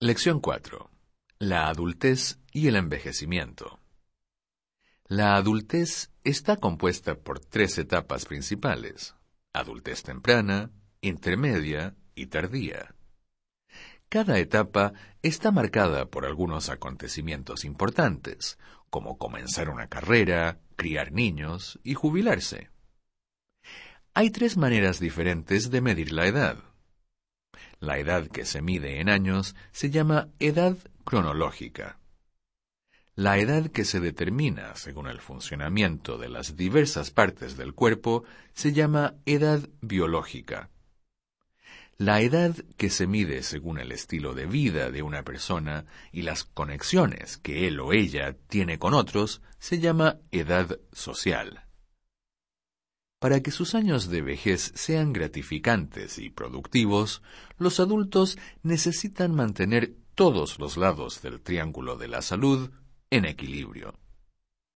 Lección 4. La adultez y el envejecimiento. La adultez está compuesta por 3 etapas principales: adultez temprana, intermedia y tardía. Cada etapa está marcada por algunos acontecimientos importantes, como comenzar una carrera, criar niños y jubilarse. Hay 3 maneras diferentes de medir la edad. La edad que se mide en años se llama edad cronológica. La edad que se determina según el funcionamiento de las diversas partes del cuerpo se llama edad biológica. La edad que se mide según el estilo de vida de una persona y las conexiones que él o ella tiene con otros se llama edad social. Para que sus años de vejez sean gratificantes y productivos, los adultos necesitan mantener todos los lados del triángulo de la salud en equilibrio.